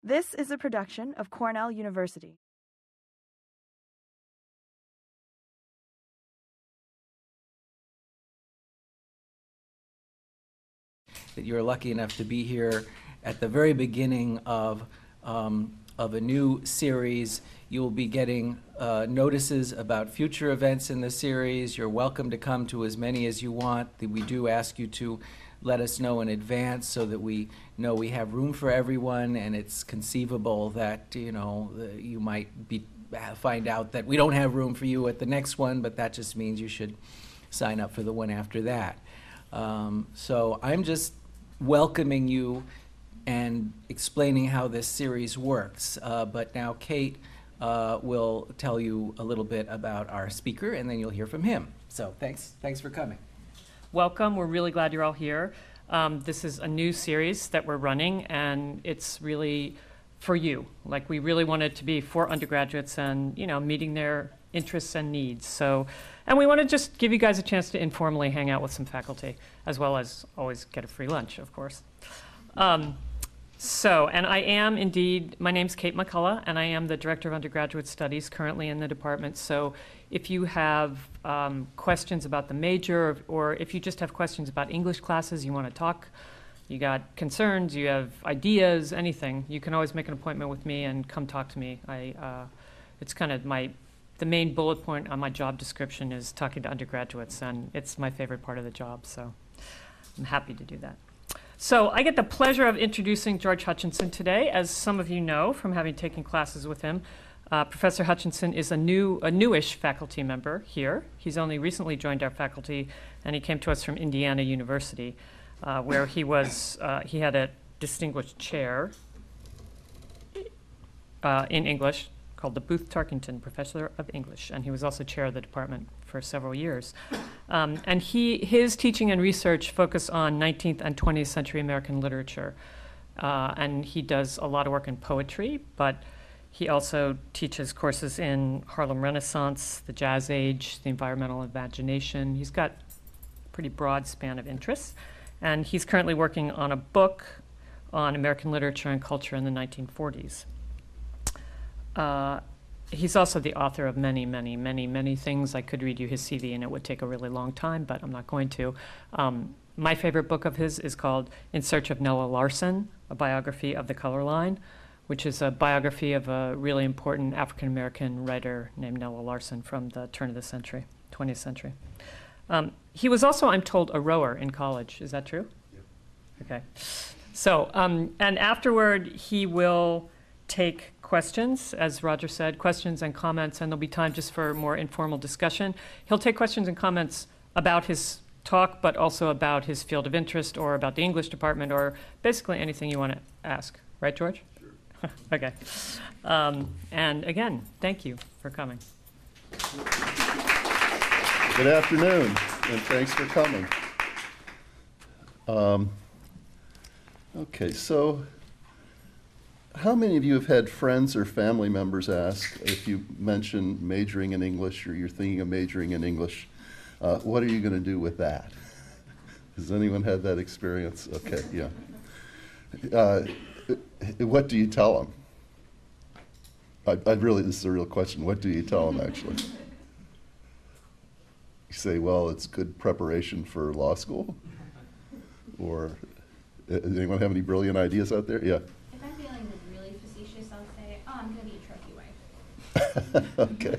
This is a production of Cornell University. That you're lucky enough to be here at the very beginning of a new series. You will be getting notices about future events in the series. You're welcome to come to as many as you want. We do ask you to let us know in advance so that we know we have room for everyone, and it's conceivable that, you know, you might find out that we don't have room for you at the next one, but that just means you should sign up for the one after that. So I'm just welcoming you and explaining how this series works. But now Kate will tell you a little bit about our speaker, and then you'll hear from him. So thanks for coming. Welcome. We're really glad you're all here. This is a new series that we're running, and it's really for you. Like, we really want it to be for undergraduates and, you know, meeting their interests and needs. So, and we want to just give you guys a chance to informally hang out with some faculty, as well as always get a free lunch, of course. And I am indeed, my name's Kate McCullough, and I am the Director of Undergraduate Studies currently in the department. So if you have questions about the major, or if you just have questions about English classes, you want to talk, you got concerns, you have ideas, anything, you can always make an appointment with me and come talk to me. It's kind of the main bullet point on my job description is talking to undergraduates, and it's my favorite part of the job, so I'm happy to do that. So I get the pleasure of introducing George Hutchinson today. As some of you know from having taken classes with him, Professor Hutchinson is a newish faculty member here. He's only recently joined our faculty, and he came to us from Indiana University, where he had a distinguished chair in English called the Booth Tarkington Professor of English, and he was also chair of the department for several years. And his teaching and research focus on 19th and 20th century American literature. And he does a lot of work in poetry, but he also teaches courses in Harlem Renaissance, the Jazz Age, the environmental imagination. He's got a pretty broad span of interests. And he's currently working on a book on American literature and culture in the 1940s. He's also the author of many, many, many, many things. I could read you his CV, and it would take a really long time, but I'm not going to. My favorite book of his is called In Search of Nella Larsen, a biography of the color line, which is a biography of a really important African-American writer named Nella Larsen from the turn of the century, 20th century. He was also, I'm told, a rower in college. Is that true? Yep. Okay. So, and afterward, he will take questions, as Roger said, questions and comments, and there'll be time just for more informal discussion. He'll take questions and comments about his talk, but also about his field of interest or about the English department or basically anything you want to ask. Right, George? Sure. Okay. And again, thank you for coming. Good afternoon, and thanks for coming. Okay, so how many of you have had friends or family members ask if you mention majoring in English or you're thinking of majoring in English, what are you going to do with that? Has anyone had that experience? Okay, yeah. What do you tell them? This is a real question. What do you tell them, actually? You say, well, it's good preparation for law school? Or does anyone have any brilliant ideas out there? Yeah. If I'm feeling really facetious, I'll say, oh, I'm going to be a trophy wife. Okay.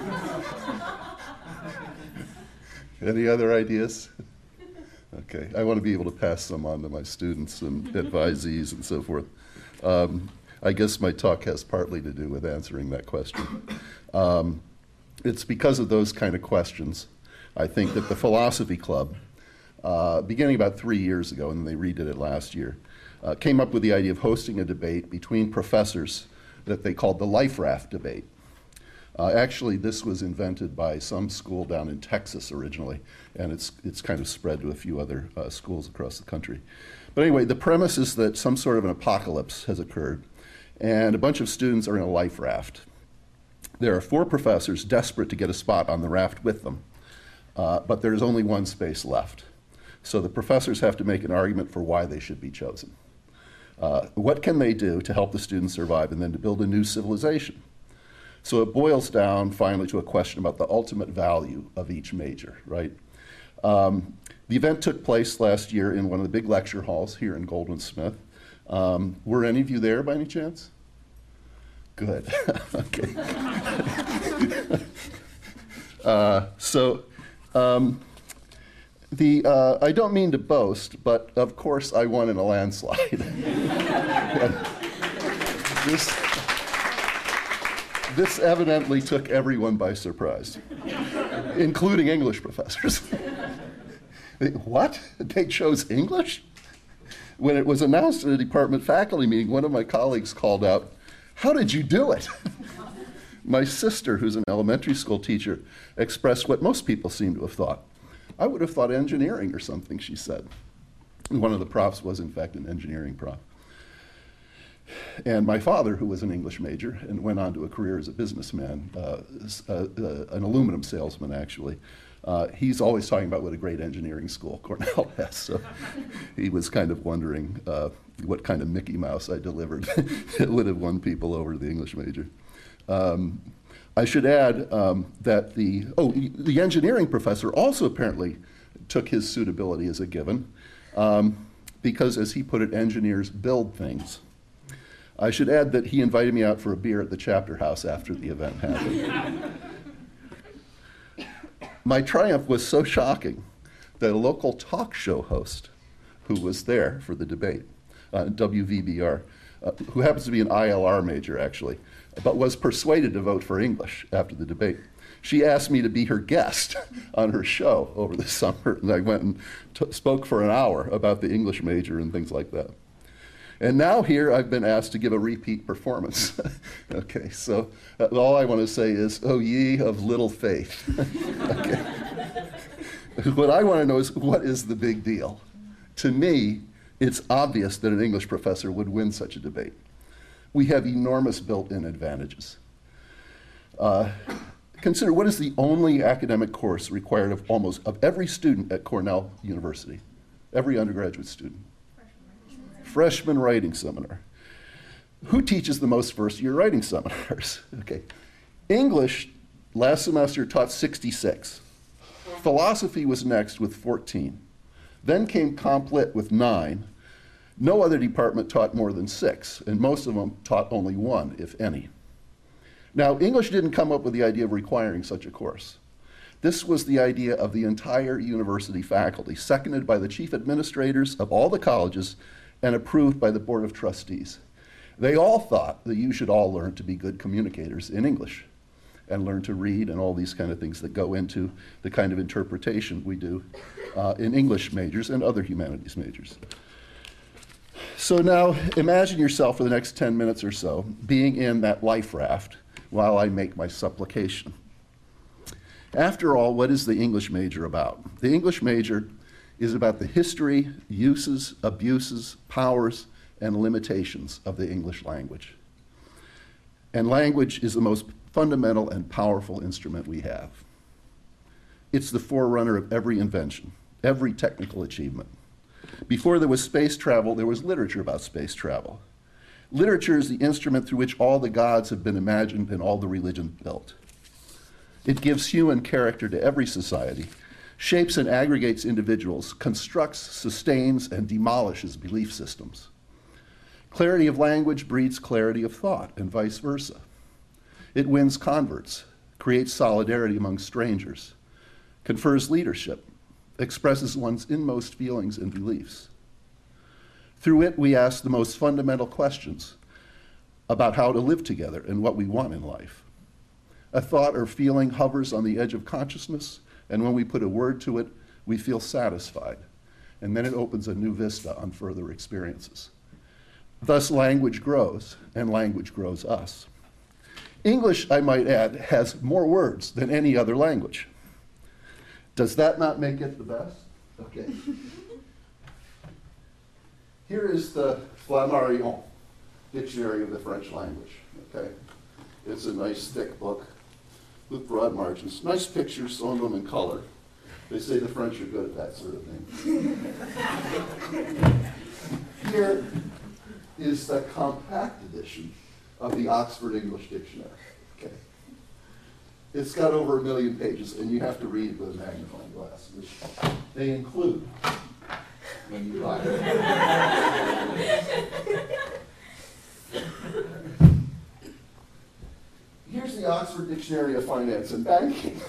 Any other ideas? Okay. I want to be able to pass some on to my students and advisees and so forth. I guess my talk has partly to do with answering that question. It's because of those kind of questions, I think, that the Philosophy Club, beginning about 3 years ago, and they redid it last year, came up with the idea of hosting a debate between professors that they called the Life Raft debate. Actually, this was invented by some school down in Texas originally, and it's kind of spread to a few other schools across the country. But anyway, the premise is that some sort of an apocalypse has occurred, and a bunch of students are in a life raft. There are 4 professors desperate to get a spot on the raft with them, but there's only one space left. So the professors have to make an argument for why they should be chosen. What can they do to help the students survive and then to build a new civilization? So it boils down finally to a question about the ultimate value of each major, right? The event took place last year in one of the big lecture halls here in Goldwin Smith. Were any of you there by any chance? Good. Okay. I don't mean to boast, but of course I won in a landslide. This evidently took everyone by surprise, including English professors. What? They chose English? When it was announced at a department faculty meeting, one of my colleagues called out, "How did you do it?" My sister, who's an elementary school teacher, expressed what most people seem to have thought. "I would have thought engineering or something," she said. And one of the profs was, in fact, an engineering prof. And my father, who was an English major and went on to a career as a businessman, an aluminum salesman, actually, he's always talking about what a great engineering school Cornell has. So he was kind of wondering what kind of Mickey Mouse I delivered that would have won people over to the English major. I should add that the engineering professor also apparently took his suitability as a given because, as he put it, engineers build things. I should add that he invited me out for a beer at the chapter house after the event happened. My triumph was so shocking that a local talk show host who was there for the debate, WVBR, who happens to be an ILR major actually, but was persuaded to vote for English after the debate. She asked me to be her guest on her show over the summer, and I went and spoke for an hour about the English major and things like that. And now here I've been asked to give a repeat performance. Okay, so all I want to say is, "Oh ye of little faith." Okay. What I want to know is, what is the big deal? To me, it's obvious that an English professor would win such a debate. We have enormous built-in advantages. Consider what is the only academic course required of every student at Cornell University, every undergraduate student. Freshman writing seminar. Who teaches the most first-year writing seminars? Okay. English, last semester, taught 66. Philosophy was next with 14. Then came Comp Lit with 9. No other department taught more than 6, and most of them taught only 1, if any. Now, English didn't come up with the idea of requiring such a course. This was the idea of the entire university faculty, seconded by the chief administrators of all the colleges and approved by the Board of Trustees. They all thought that you should all learn to be good communicators in English and learn to read and all these kind of things that go into the kind of interpretation we do in English majors and other humanities majors. So now imagine yourself for the next 10 minutes or so being in that life raft while I make my supplication. After all, what is the English major about? The English major is about the history, uses, abuses, powers, and limitations of the English language. And language is the most fundamental and powerful instrument we have. It's the forerunner of every invention, every technical achievement. Before there was space travel, there was literature about space travel. Literature is the instrument through which all the gods have been imagined and all the religions built. It gives human character to every society, shapes and aggregates individuals, constructs, sustains, and demolishes belief systems. Clarity of language breeds clarity of thought, and vice versa. It wins converts, creates solidarity among strangers, confers leadership, expresses one's inmost feelings and beliefs. Through it, we ask the most fundamental questions about how to live together and what we want in life. A thought or feeling hovers on the edge of consciousness, and when we put a word to it, we feel satisfied. And then it opens a new vista on further experiences. Thus, language grows, and language grows us. English, I might add, has more words than any other language. Does that not make it the best? Okay. Here is the Flammarion Dictionary of the French Language. Okay. It's a nice thick book with broad margins. Nice pictures, some of them in color. They say the French are good at that sort of thing. Here is the compact edition of the Oxford English Dictionary. Okay. It's got over 1 million pages, and you have to read it with a magnifying glass, which they include when you buy it. Here's the Oxford Dictionary of Finance and Banking.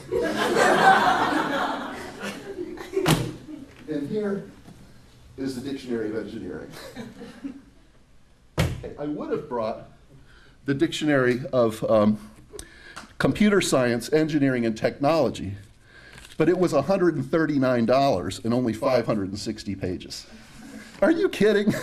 And here is the Dictionary of Engineering. I would have brought the Dictionary of Computer Science, Engineering, and Technology, but it was $139 and only 560 pages. Are you kidding?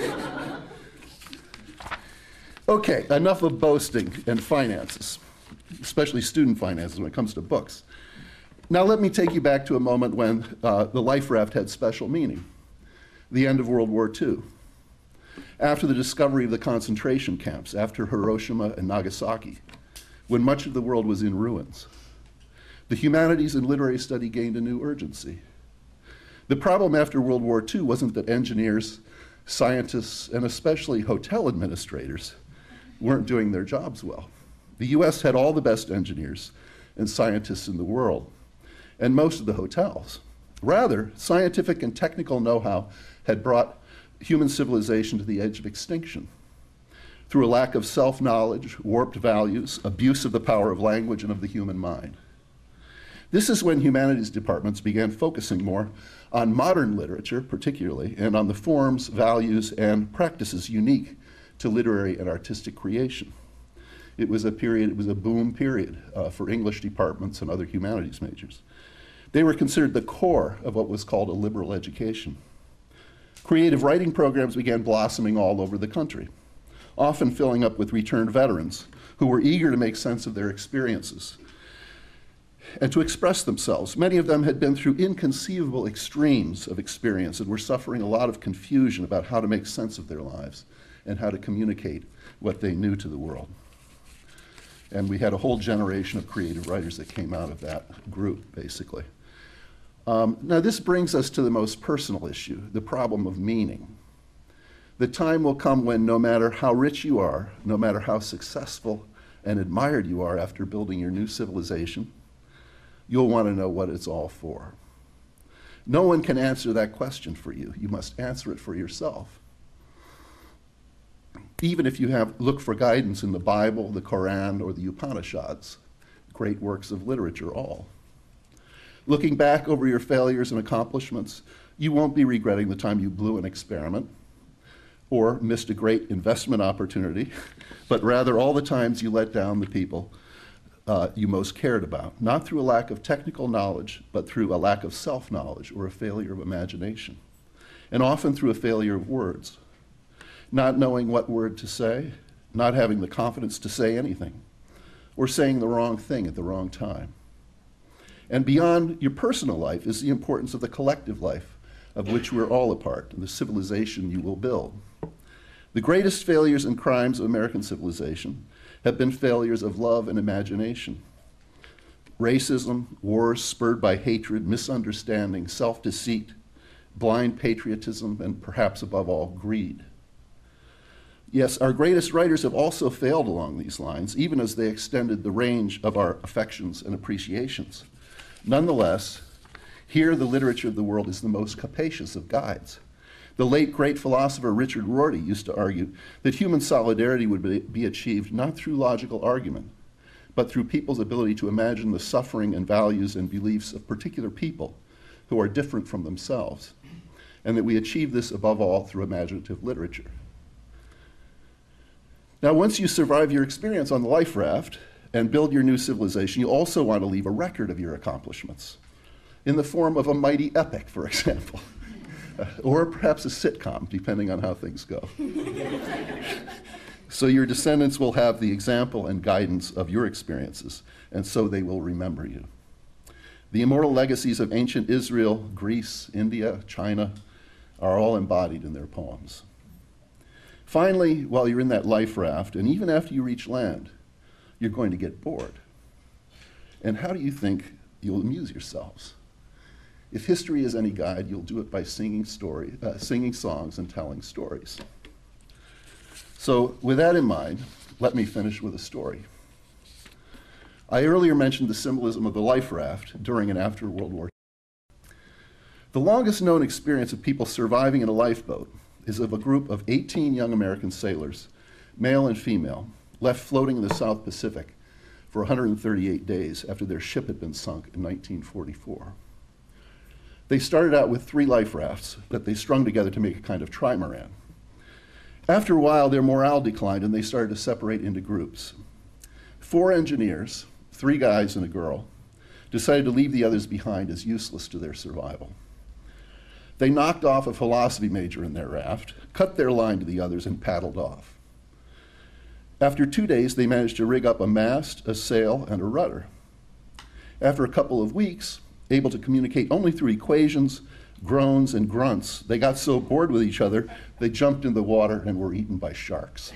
Okay, enough of boasting and finances, especially student finances when it comes to books. Now let me take you back to a moment when the life raft had special meaning, the end of World War II. After the discovery of the concentration camps, after Hiroshima and Nagasaki, when much of the world was in ruins, the humanities and literary study gained a new urgency. The problem after World War II wasn't that engineers, scientists, and especially hotel administrators weren't doing their jobs well. The US had all the best engineers and scientists in the world, and most of the hotels. Rather, scientific and technical know-how had brought human civilization to the edge of extinction through a lack of self-knowledge, warped values, abuse of the power of language and of the human mind. This is when humanities departments began focusing more on modern literature, particularly, and on the forms, values, and practices unique to literary and artistic creation. It was a boom period for English departments and other humanities majors. They were considered the core of what was called a liberal education. Creative writing programs began blossoming all over the country, often filling up with returned veterans who were eager to make sense of their experiences and to express themselves. Many of them had been through inconceivable extremes of experience and were suffering a lot of confusion about how to make sense of their lives and how to communicate what they knew to the world. And we had a whole generation of creative writers that came out of that group, basically. Now this brings us to the most personal issue, the problem of meaning. The time will come when no matter how rich you are, no matter how successful and admired you are after building your new civilization, you'll want to know what it's all for. No one can answer that question for you. You must answer it for yourself. Even if you look for guidance in the Bible, the Quran, or the Upanishads, great works of literature all. Looking back over your failures and accomplishments, you won't be regretting the time you blew an experiment or missed a great investment opportunity, but rather all the times you let down the people you most cared about, not through a lack of technical knowledge, but through a lack of self-knowledge or a failure of imagination, and often through a failure of words. Not knowing what word to say, not having the confidence to say anything, or saying the wrong thing at the wrong time. And beyond your personal life is the importance of the collective life of which we're all a part, and the civilization you will build. The greatest failures and crimes of American civilization have been failures of love and imagination. Racism, wars spurred by hatred, misunderstanding, self-deceit, blind patriotism, and perhaps above all, greed. Yes, our greatest writers have also failed along these lines, even as they extended the range of our affections and appreciations. Nonetheless, here the literature of the world is the most capacious of guides. The late great philosopher Richard Rorty used to argue that human solidarity would be achieved not through logical argument, but through people's ability to imagine the suffering and values and beliefs of particular people who are different from themselves, and that we achieve this above all through imaginative literature. Now, once you survive your experience on the life raft and build your new civilization, you also want to leave a record of your accomplishments in the form of a mighty epic, for example, or perhaps a sitcom, depending on how things go. So your descendants will have the example and guidance of your experiences, and so they will remember you. The immortal legacies of ancient Israel, Greece, India, China are all embodied in their poems. Finally, while you're in that life raft, and even after you reach land, you're going to get bored. And how do you think you'll amuse yourselves? If history is any guide, you'll do it by singing songs and telling stories. So with that in mind, let me finish with a story. I earlier mentioned the symbolism of the life raft during and after World War II. The longest known experience of people surviving in a lifeboat is of a group of 18 young American sailors, male and female, left floating in the South Pacific for 138 days after their ship had been sunk in 1944. They started out with 3 life rafts that they strung together to make a kind of trimaran. After a while, their morale declined and they started to separate into groups. 4 engineers, 3 guys and a girl, decided to leave the others behind as useless to their survival. They knocked off a philosophy major in their raft, cut their line to the others, and paddled off. After 2 days, they managed to rig up a mast, a sail, and a rudder. After a couple of weeks, able to communicate only through equations, groans, and grunts, they got so bored with each other, they jumped in the water and were eaten by sharks.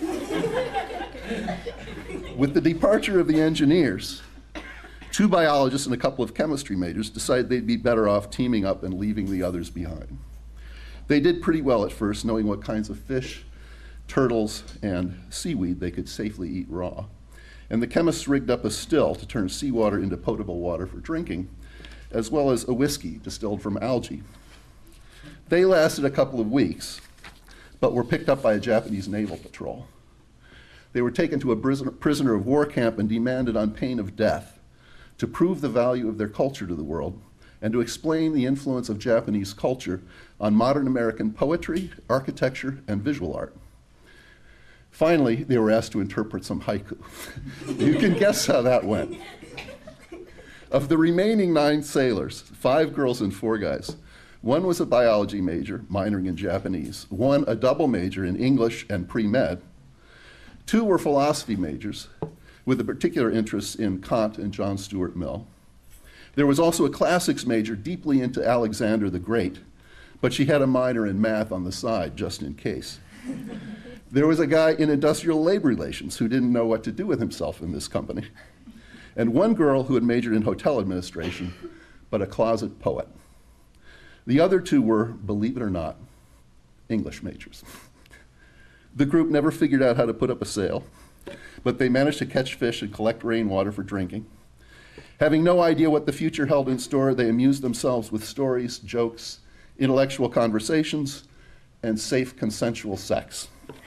With the departure of the engineers, 2 biologists and a couple of chemistry majors decided they'd be better off teaming up and leaving the others behind. They did pretty well at first, knowing what kinds of fish, turtles, and seaweed they could safely eat raw. And the chemists rigged up a still to turn seawater into potable water for drinking, as well as a whiskey distilled from algae. They lasted a couple of weeks, but were picked up by a Japanese naval patrol. They were taken to a prisoner of war camp and demanded on pain of death to prove the value of their culture to the world and to explain the influence of Japanese culture on modern American poetry, architecture, and visual art. Finally, they were asked to interpret some haiku. You can guess how that went. Of the remaining 9 sailors, 5 girls and 4 guys, 1 was a biology major, minoring in Japanese, 1 a double major in English and pre-med, 2 were philosophy majors, with a particular interest in Kant and John Stuart Mill. There was also a classics major deeply into Alexander the Great, but she had a minor in math on the side, just in case. There was a guy in industrial labor relations who didn't know what to do with himself in this company. And 1 girl who had majored in hotel administration, but a closet poet. The other 2 were, believe it or not, English majors. The group never figured out how to put up a sail, but they managed to catch fish and collect rainwater for drinking. Having no idea what the future held in store, they amused themselves with stories, jokes, intellectual conversations, and safe consensual sex.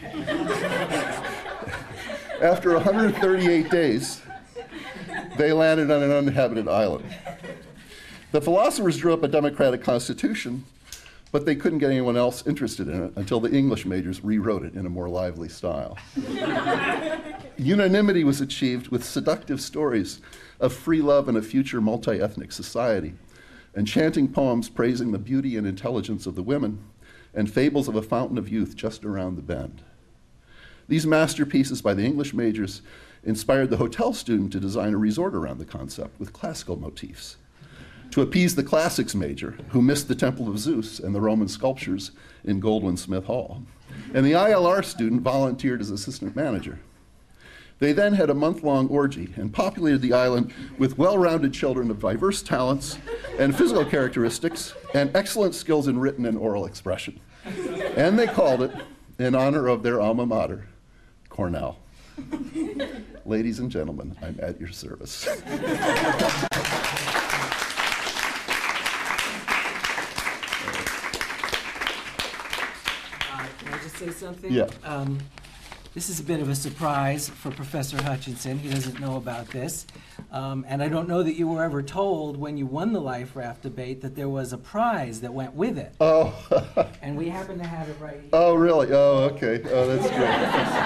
After 138 days, they landed on an uninhabited island. The philosophers drew up a democratic constitution, but they couldn't get anyone else interested in it until the English majors rewrote it in a more lively style. Unanimity was achieved with seductive stories of free love and a future multi-ethnic society, enchanting poems praising the beauty and intelligence of the women, and fables of a fountain of youth just around the bend. These masterpieces by the English majors inspired the hotel student to design a resort around the concept with classical motifs, to appease the classics major, who missed the Temple of Zeus and the Roman sculptures in Goldwyn Smith Hall. And the ILR student volunteered as assistant manager. They then had a month-long orgy and populated the island with well-rounded children of diverse talents and physical characteristics and excellent skills in written and oral expression. And they called it, in honor of their alma mater, Cornell. Ladies and gentlemen, I'm at your service. Can I just say something? Yeah. This is a bit of a surprise for Professor Hutchinson. He doesn't know about this. And I don't know that you were ever told when you won the Life Raft debate that there was a prize that went with it. Oh. And we happen to have it right here. Oh, really? Oh, okay. Oh, that's great.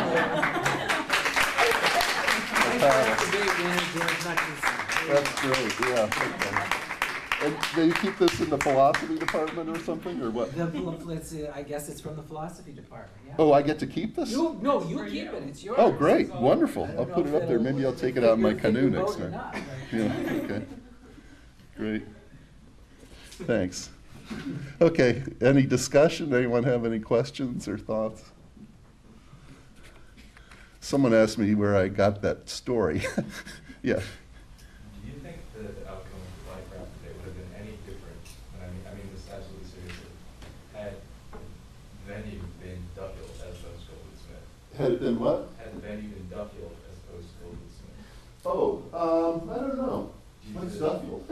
Debate winner, George Hutchinson. That's great, yeah. Okay. And do you keep this in the philosophy department or something, or what? I guess it's from the philosophy department, yeah. Oh, I get to keep this? You keep it, it's yours. Oh, great, So, wonderful. I don't I'll know put if it up there. Maybe I'll take it out in my canoe next vote or time. not, but- Yeah, okay. Great. Thanks. Okay, any discussion? Anyone have any questions or thoughts? Someone asked me where I got that story. Yeah. Do you think the outcome of the Life Raft today would have been any different? And I mean this absolutely seriously. Had venue been Duffield as opposed to Goldwyn Smith? Had it been what? Had the venue been Duffield as opposed to Goldwood Smith? Oh, I don't know. What's Duffield?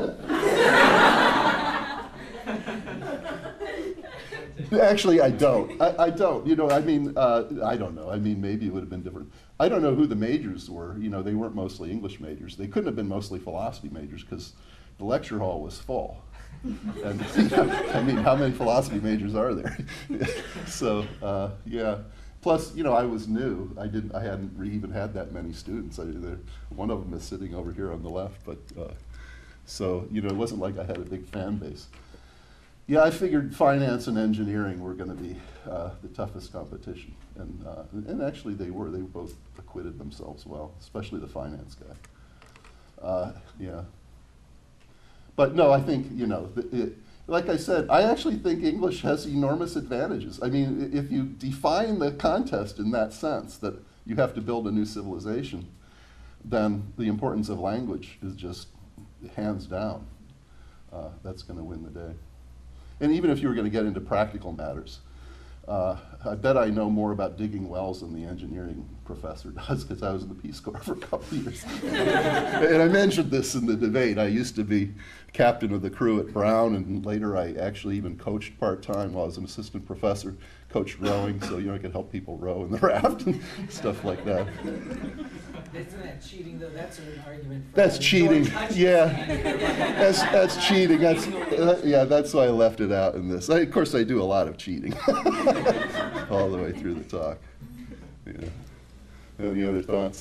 Actually, I don't. I don't. You know, I mean, I don't know. I mean, maybe it would have been different. I don't know who the majors were. You know, they weren't mostly English majors. They couldn't have been mostly philosophy majors because the lecture hall was full. And I mean, how many philosophy majors are there? So, yeah. Plus, you know, I was new. I hadn't even had that many students. One of them is sitting over here on the left. But so, you know, it wasn't like I had a big fan base. Yeah, I figured finance and engineering were going to be the toughest competition, and actually they were. They both acquitted themselves well, especially the finance guy. Yeah. But no, I think, you know, like I said, I actually think English has enormous advantages. I mean, if you define the contest in that sense, that you have to build a new civilization, then the importance of language is just hands down. That's going to win the day. And even if you were going to get into practical matters, I bet I know more about digging wells than the engineering professor does, because I was in the Peace Corps for a couple of years. And I mentioned this in the debate. I used to be captain of the crew at Brown, and later I actually even coached part-time while I was an assistant professor, coached rowing, so, you know, I could help people row in the raft and stuff like that. Isn't that cheating, though? That's an argument for... That's cheating, yeah. That's cheating. Yeah, that's why I left it out in this. Of course, I do a lot of cheating all the way through the talk. Yeah. Any other thoughts?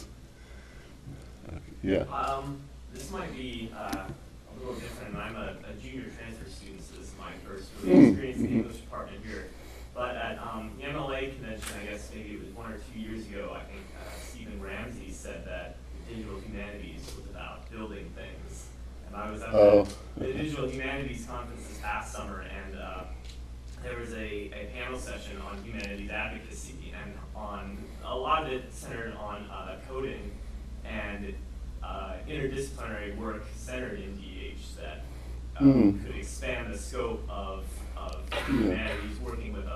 Yeah. This might be a little different. I'm a junior transfer student, so this is my first really experience in the English department here. But at the MLA convention, I guess maybe it was 1 or 2 years ago, I think Stephen Ramsey said that the digital humanities was about building things. And I was at the digital humanities conference this past summer, and there was a panel session on humanities advocacy, and on a lot of it centered on coding and interdisciplinary work centered in DH that could expand the scope of humanities, working with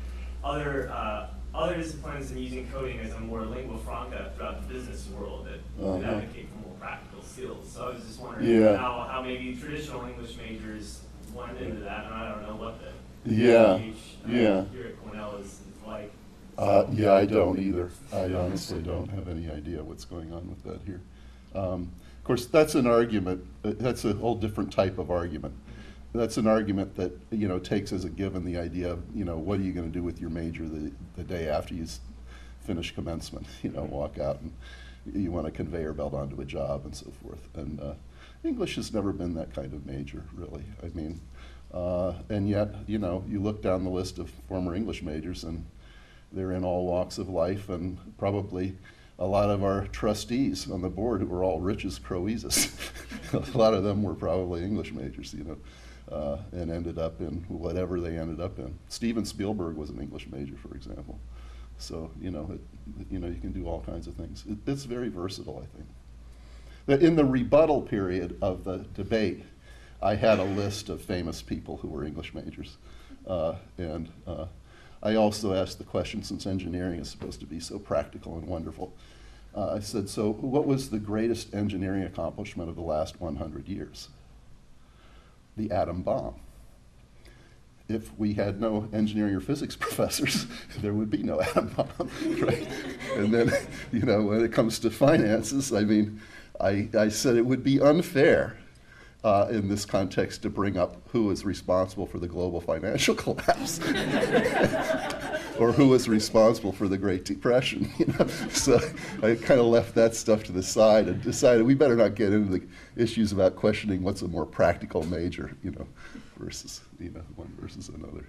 other disciplines and using coding as a more lingua franca throughout the business world that would advocate for more practical skills. So I was just wondering how maybe traditional English majors went into that, and I don't know what the DH here at Cornell is like. Yeah, I don't either. I honestly don't have any idea what's going on with that here. Of course, that's an argument. That's a whole different type of argument. That's an argument that, you know, takes as a given the idea of, you know, what are you going to do with your major the day after you finish commencement? You know, walk out and you want a conveyor belt onto a job and so forth. And English has never been that kind of major, really. I mean, and yet, you know, you look down the list of former English majors and they're in all walks of life, and probably a lot of our trustees on the board who were all rich as Croesus, a lot of them were probably English majors, you know, and ended up in whatever they ended up in. Steven Spielberg was an English major, for example. So, you know, you can do all kinds of things. It's very versatile, I think. In the rebuttal period of the debate, I had a list of famous people who were English majors. And I also asked the question, since engineering is supposed to be so practical and wonderful, I said, so what was the greatest engineering accomplishment of the last 100 years? The atom bomb. If we had no engineering or physics professors, there would be no atom bomb, right? And then, you know, when it comes to finances, I mean, I said it would be unfair in this context to bring up who is responsible for the global financial collapse or who was responsible for the Great Depression. You know? So I kind of left that stuff to the side and decided we better not get into the issues about questioning what's a more practical major, you know, versus, you know, one versus another.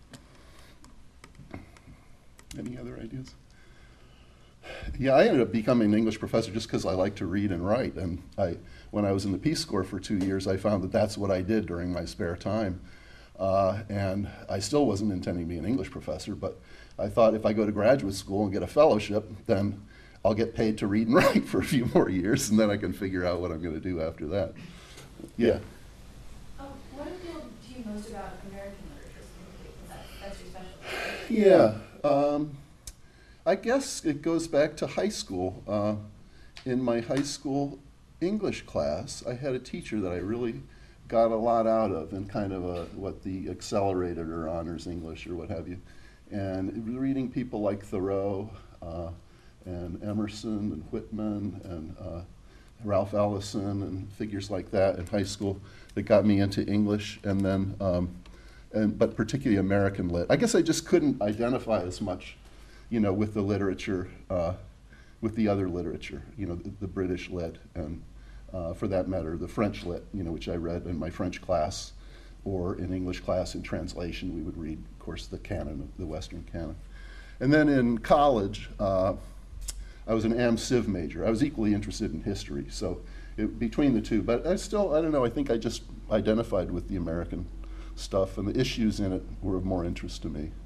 Any other ideas? Yeah, I ended up becoming an English professor just because I like to read and write. And when I was in the Peace Corps for 2 years, I found that that's what I did during my spare time. And I still wasn't intending to be an English professor, but I thought if I go to graduate school and get a fellowship, then I'll get paid to read and write for a few more years, and then I can figure out what I'm going to do after that. Yeah. What appealed to you most about American literature specifically? Because that's your specialty. Yeah. I guess it goes back to high school. In my high school English class, I had a teacher that I really got a lot out of in kind of what the accelerated or honors English or what have you. And reading people like Thoreau and Emerson and Whitman and Ralph Ellison and figures like that in high school that got me into English, and then, but particularly American lit. I guess I just couldn't identify as much, with the literature, with the other literature, the British lit, and for that matter, the French lit, which I read in my French class, or in English class in translation, we would read, of course, the canon, the Western canon. And then in college, I was an Am Civ major. I was equally interested in history, so between the two, but I don't know, I think I just identified with the American stuff, and the issues in it were of more interest to me.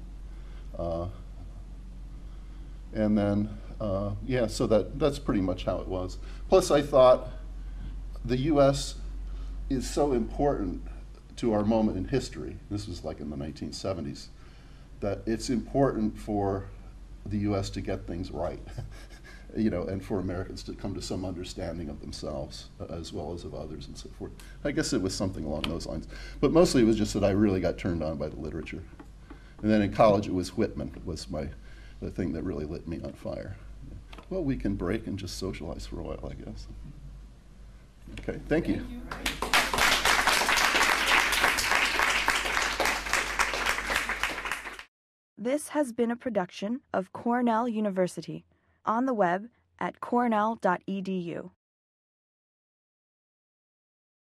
And then, yeah, so that's pretty much how it was. Plus, I thought the U.S. is so important to our moment in history. This was like in the 1970s, that it's important for the U.S. to get things right, and for Americans to come to some understanding of themselves as well as of others and so forth. I guess it was something along those lines. But mostly it was just that I really got turned on by the literature. And then in college it was Whitman, the thing that really lit me on fire. Well, we can break and just socialize for a while, I guess. Okay, thank you. This has been a production of Cornell University, on the web at cornell.edu.